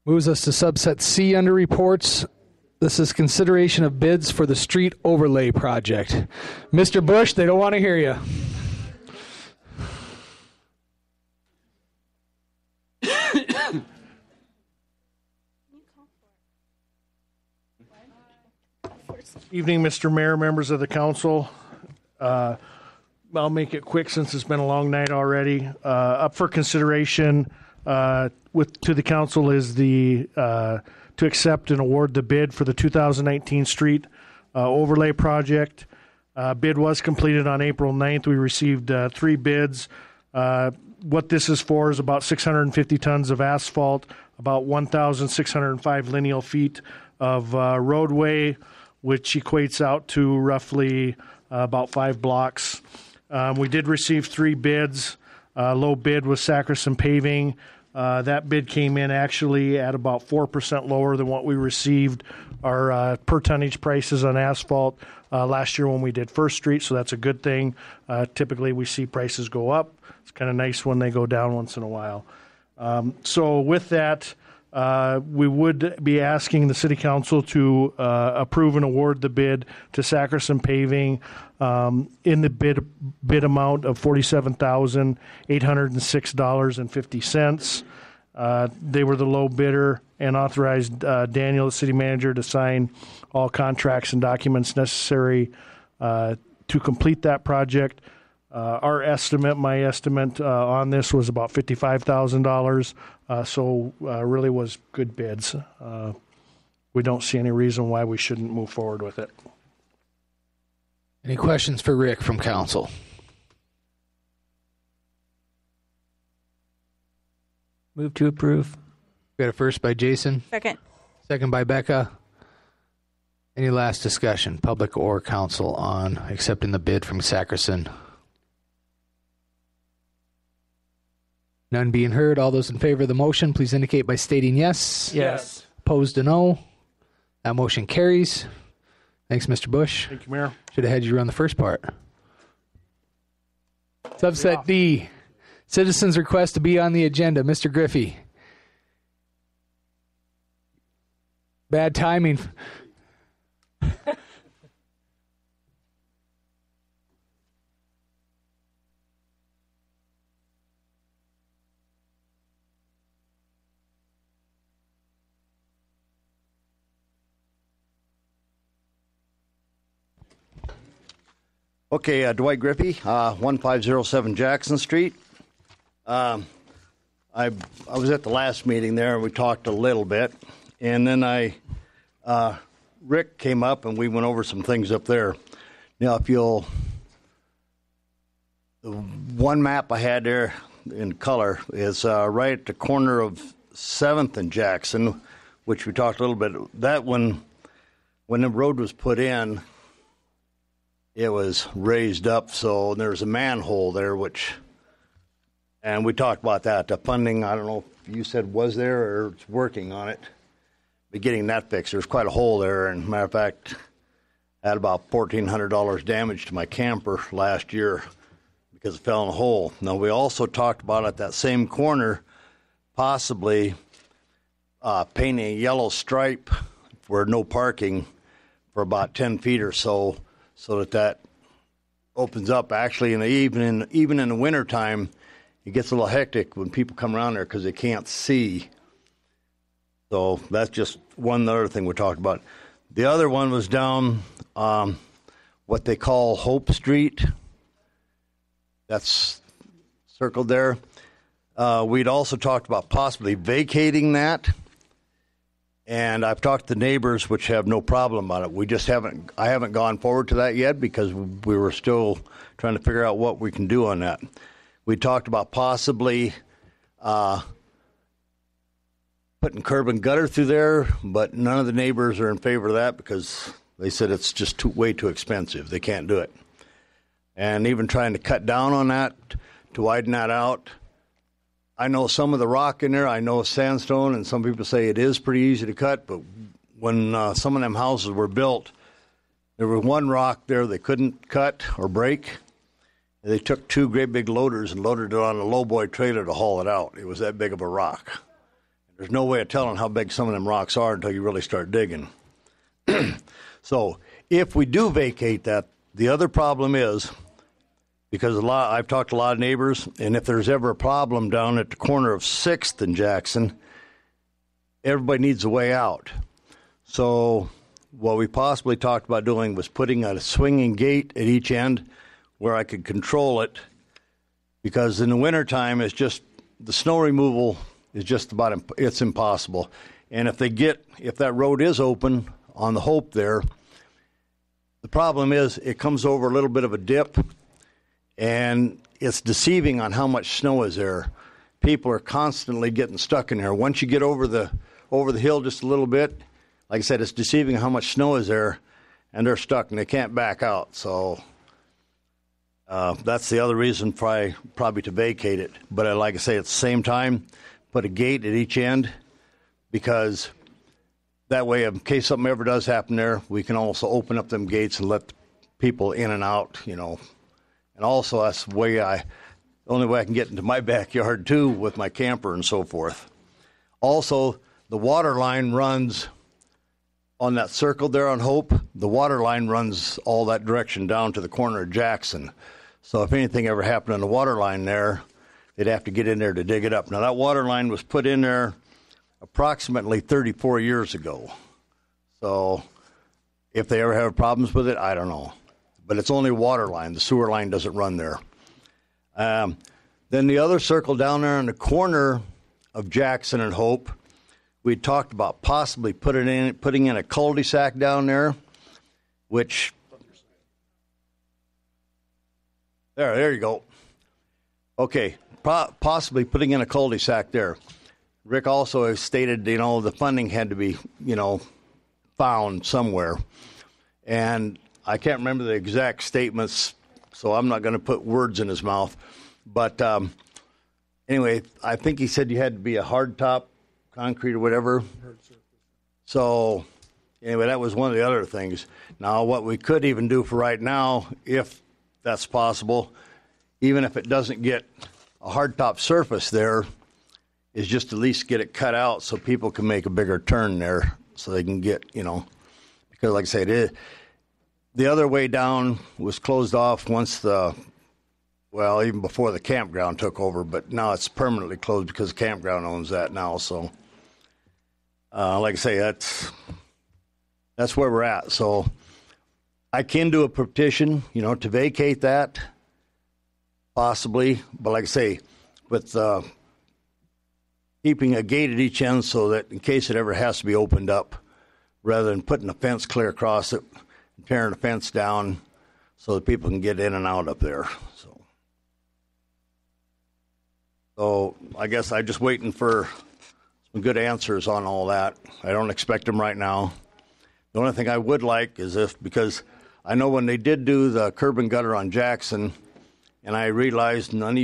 Moves us to subset C under reports. This is consideration of bids for the street overlay project. Mr. Bush, they don't want to hear you. Evening, Mr. Mayor, members of the council. I'll make it quick since it's been a long night already. Up for consideration to the council is the to accept and award the bid for the 2019 street overlay project. Bid was completed on April 9th. We received 3 bids. What this is for is about 650 tons of asphalt, about 1,605 lineal feet of roadway, which equates out to roughly about 5 blocks. We did receive 3 bids. Low bid was Sackerson Paving. That bid came in actually at about 4% lower than what we received our per tonnage prices on asphalt last year when we did First Street, so that's a good thing. Typically we see prices go up. It's kind of nice when they go down once in a while. So with that, we would be asking the City Council to approve and award the bid to Sackerson Paving in the bid amount of $47,806.50. They were the low bidder and authorized Daniel, the city manager, to sign all contracts and documents necessary to complete that project. My estimate on this was about $55,000, so really was good bids. We don't see any reason why we shouldn't move forward with it. Any questions for Rick from council? Move to approve. We got a first by Jason. Second. Second by Becca. Any last discussion, public or council, on accepting the bid from Sackerson? None being heard. All those in favor of the motion, please indicate by stating yes. Yes. Opposed to no. That motion carries. Thanks, Mr. Bush. Thank you, Mayor. Should have had you run the first part. Subset D, citizens' request to be on the agenda. Mr. Griffey. Bad timing. Okay, Dwight Griffey, 1507 Jackson Street. I was at the last meeting there, and we talked a little bit. And then Rick came up, and we went over some things up there. Now, the one map I had there in color is right at the corner of 7th and Jackson, which we talked a little bit. That one, when the road was put in, it was raised up, so there's a manhole there, and we talked about that. The funding, I don't know if you said was there or it's working on it, but getting that fixed. There's quite a hole there, and matter of fact, I had about $1,400 damage to my camper last year because it fell in a hole. Now, we also talked about at that same corner possibly painting a yellow stripe for no parking for about 10 feet or so that opens up. Actually, in the evening, even in the wintertime, it gets a little hectic when people come around there because they can't see. So that's just one other thing we talked about. The other one was down what they call Hope Street. That's circled there. We'd also talked about possibly vacating that. And I've talked to the neighbors, which have no problem about it. I haven't gone forward to that yet because we were still trying to figure out what we can do on that. We talked about possibly putting curb and gutter through there, but none of the neighbors are in favor of that because they said it's just way too expensive. They can't do it. And even trying to cut down on that, to widen that out. I know some of the rock in there. I know sandstone, and some people say it is pretty easy to cut. But when some of them houses were built, there was one rock there they couldn't cut or break. They took 2 great big loaders and loaded it on a lowboy trailer to haul it out. It was that big of a rock. There's no way of telling how big some of them rocks are until you really start digging. So if we do vacate that, the other problem is, because I've talked to a lot of neighbors, and if there's ever a problem down at the corner of 6th and Jackson, everybody needs a way out. So what we possibly talked about doing was putting a swinging gate at each end where I could control it, because in the wintertime, it's just the snow removal is just about it's impossible. And if that road is open on the Hope there, the problem is it comes over a little bit of a dip, and it's deceiving on how much snow is there. People are constantly getting stuck in there. Once you get over the hill just a little bit, like I said, it's deceiving how much snow is there, and they're stuck and they can't back out. So that's the other reason probably to vacate it. But like I say, at the same time, put a gate at each end, because that way, in case something ever does happen there, we can also open up them gates and let people in and out, And also, that's the only way I can get into my backyard, too, with my camper and so forth. Also, the water line runs on that circle there on Hope. The water line runs all that direction down to the corner of Jackson. So if anything ever happened on the water line there, they'd have to get in there to dig it up. Now, that water line was put in there approximately 34 years ago. So if they ever have problems with it, I don't know. But it's only a water line. The sewer line doesn't run there. Then the other circle down there in the corner of Jackson and Hope, we talked about possibly putting in a cul-de-sac down there, which... There you go. Okay, possibly putting in a cul-de-sac there. Rick also has stated, the funding had to be, found somewhere. And I can't remember the exact statements, so I'm not going to put words in his mouth. But anyway, I think he said you had to be a hard top concrete or whatever. So anyway, that was one of the other things. Now, what we could even do for right now, if that's possible, even if it doesn't get a hard top surface there, is just at least get it cut out so people can make a bigger turn there, so they can get, because like I said, the other way down was closed off once even before the campground took over, but now it's permanently closed because the campground owns that now. So, like I say, that's where we're at. So I can do a petition, to vacate that, possibly, but like I say, with keeping a gate at each end so that in case it ever has to be opened up, rather than putting a fence clear across it, and tearing the fence down so that people can get in and out up there. So I guess I'm just waiting for some good answers on all that. I don't expect them right now. The only thing I would like is because I know when they did do the curb and gutter on Jackson, and I realized none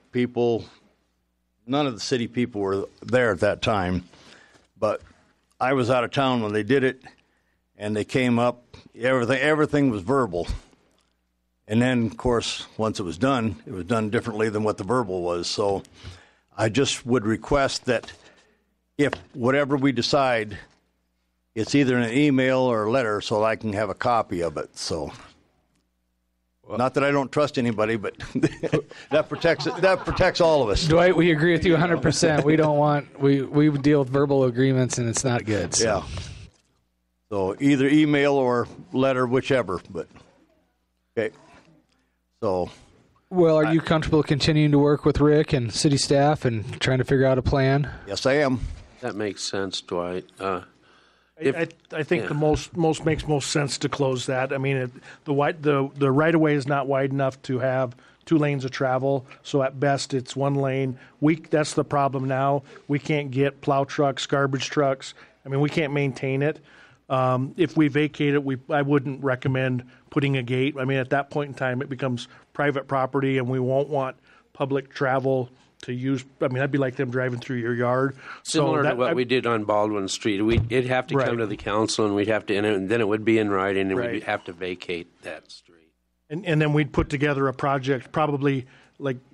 of the city people were there at that time, but I was out of town when they did it, and they came up, everything was verbal. And then, of course, once it was done differently than what the verbal was. So I just would request that if whatever we decide, it's either an email or a letter so I can have a copy of it. So, not that I don't trust anybody, but that protects all of us. Dwight, we agree with you 100%. We don't want we deal with verbal agreements, and it's not good. So. Yeah. So either email or letter, whichever. But okay. So. Well, are you comfortable continuing to work with Rick and city staff and trying to figure out a plan? Yes, I am. That makes sense, Dwight. I think the makes most sense to close that. I mean, the right of way is not wide enough to have 2 lanes of travel. So at best, it's 1 lane. That's the problem now. We can't get plow trucks, garbage trucks. I mean, we can't maintain it. If we vacate it, I wouldn't recommend putting a gate. I mean, at that point in time, it becomes private property, and we won't want public travel to use. I mean, that'd be like them driving through your yard. Similar to what we did on Baldwin Street. It'd have to come to the council, and we'd have to enter, and then it would be in writing, and we'd have to vacate that street. And then we'd put together a project, probably like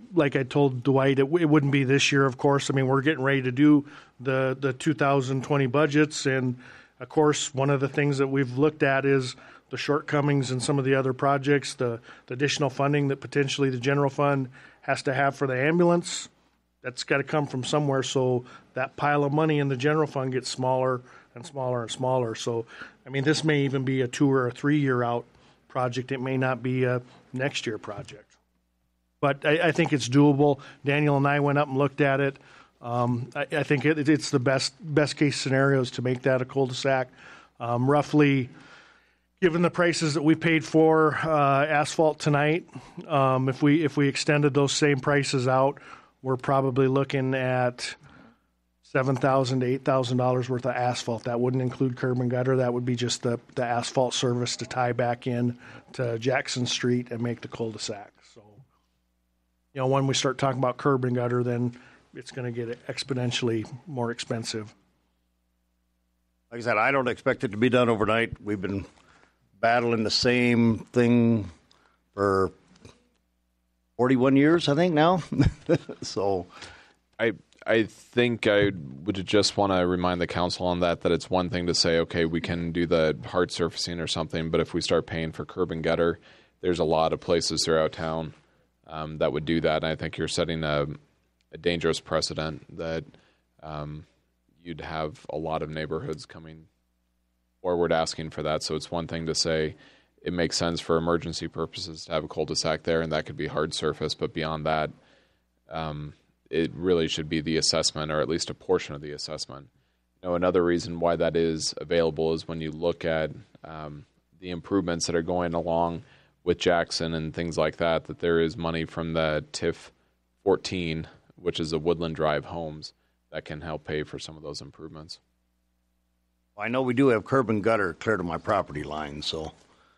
like I told Dwight, it wouldn't be this year, of course. I mean, we're getting ready to do the 2020 budgets. And, of course, one of the things that we've looked at is the shortcomings in some of the other projects, the additional funding that potentially the general fund has to have for the ambulance. That's got to come from somewhere, so that pile of money in the general fund gets smaller and smaller and smaller. So, I mean, this may even be a 2 or a 3 year out project. It may not be a next year project. But I think it's doable. Daniel and I went up and looked at it. I think it's the best case scenarios to make that a cul-de-sac. Roughly, given the prices that we paid for asphalt tonight, if we extended those same prices out, we're probably looking at $7,000 to $8,000 worth of asphalt. That wouldn't include curb and gutter. That would be just the asphalt service to tie back in to Jackson Street and make the cul-de-sac. So, when we start talking about curb and gutter, then it's going to get exponentially more expensive. Like I said, I don't expect it to be done overnight. We've been battling the same thing for 41 years, I think, now. So I think I would just want to remind the council on that it's one thing to say, okay, we can do the hard surfacing or something, but if we start paying for curb and gutter, there's a lot of places throughout town that would do that. And I think you're setting a dangerous precedent that you'd have a lot of neighborhoods coming forward asking for that. So it's one thing to say it makes sense for emergency purposes to have a cul-de-sac there, and that could be hard surface. But beyond that, it really should be the assessment, or at least a portion of the assessment. Another reason why that is available is when you look at the improvements that are going along with Jackson and things like that there is money from the TIF 14, which is the Woodland Drive homes, that can help pay for some of those improvements. I know we do have curb and gutter clear to my property line, so.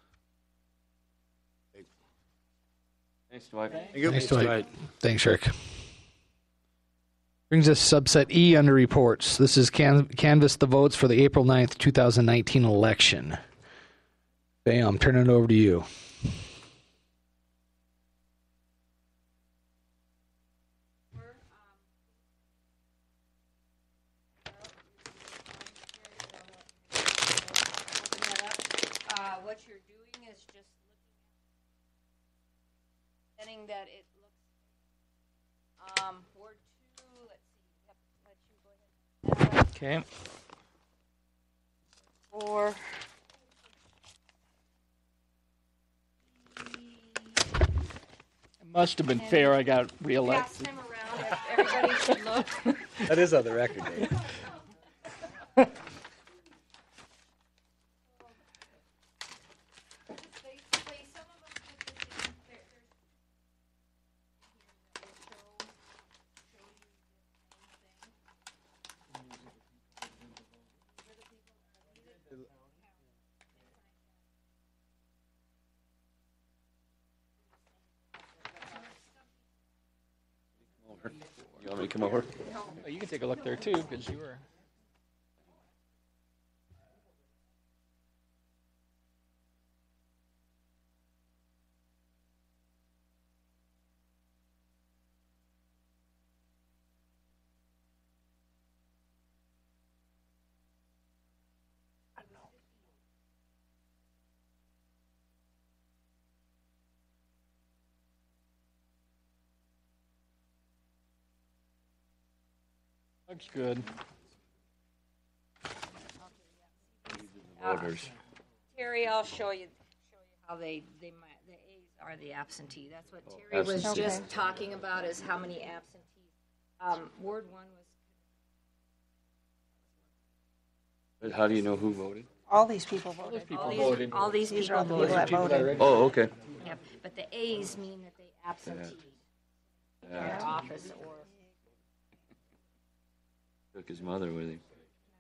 Thanks, Dwight. Thanks, Dwight. Thanks, Rick. Brings us subset E under reports. This is canvass the votes for the April 9th, 2019 election. Bam, turn it over to you. What you're doing is just looking at that it looks Ward 2, let's see, let you go ahead. Okay. 4. It must have been fair I got Pass reelected. them around. Everybody should look. That is on the record, Dave. You want me to come over? Oh, you can take a look there too, because you were. Looks good. Voters. Terry, I'll show you how they might, the A's are the absentee. That's what Terry was just talking about, is how many absentees. Ward 1 was. But how do you know who voted? All these people voted. All these These people are all the people that voted. voted. Oh, okay. Yep. But the A's mean that they absentee their office or. Took his mother with him.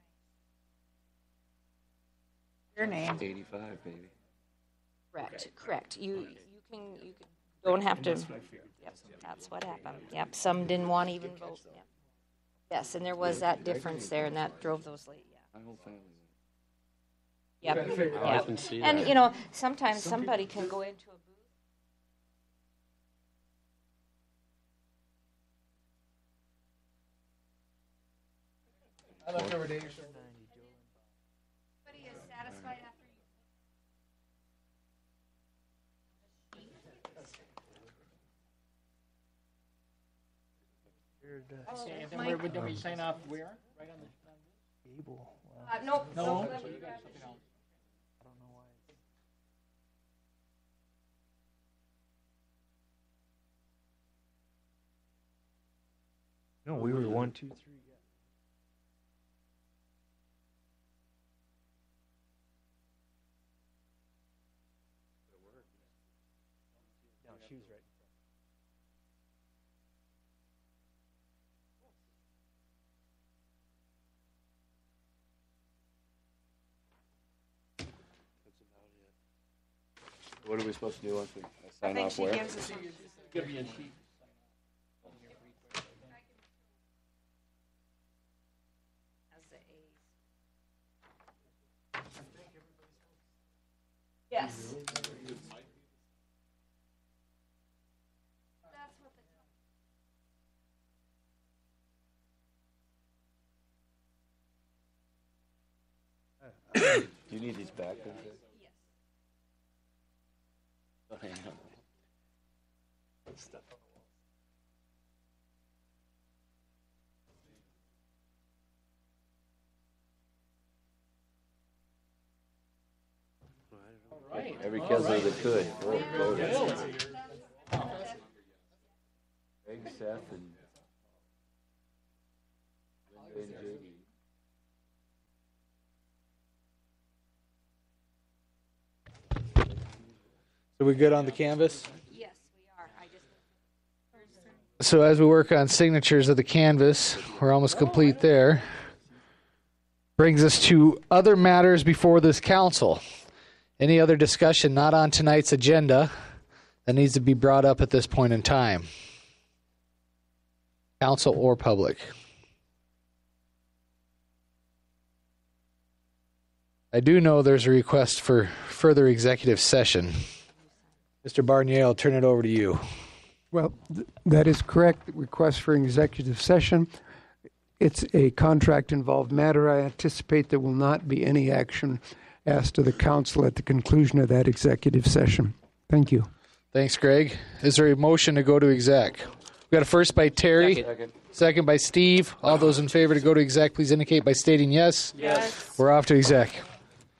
Your name. 85, maybe. Correct. You don't have to. Yep, that's what happened. Yep, some didn't want to even vote. Yep. Yes, and there was that difference there, and that drove those late. Yeah. My whole family. Yep. I can see And that. sometimes somebody can go into a booth I left over Dave. Everybody is satisfied after And then where would we sign off? Where? Right on the. Nope. No. So So you got something else. No, we were 1, 2, 3. No, she was right. What are we supposed to do once we sign think off she where? gives us some. Give me a sheet. as the A's. Yes. That's what the. Do you need these back? Yes. Okay. Every Kelsey that could. Greg, Seth, and Linda and JD. Are we good on the canvas? Yes, we are. I just. So as we work on signatures of the canvas, we're almost complete there. Brings us to other matters before this council. Any other discussion not on tonight's agenda that needs to be brought up at this point in time? Council or public? I do know there's a request for further executive session. Mr. Barnier, I'll turn it over to you. Well, that is correct. Request for executive session. It's a contract-involved matter. I anticipate there will not be any action asked to the council at the conclusion of that executive session. Thank you. Thanks, Greg. Is there a motion to go to exec? We got a first by Terry, second by Steve. All those in favor to go to exec, please indicate by stating yes. Yes. We're off to exec.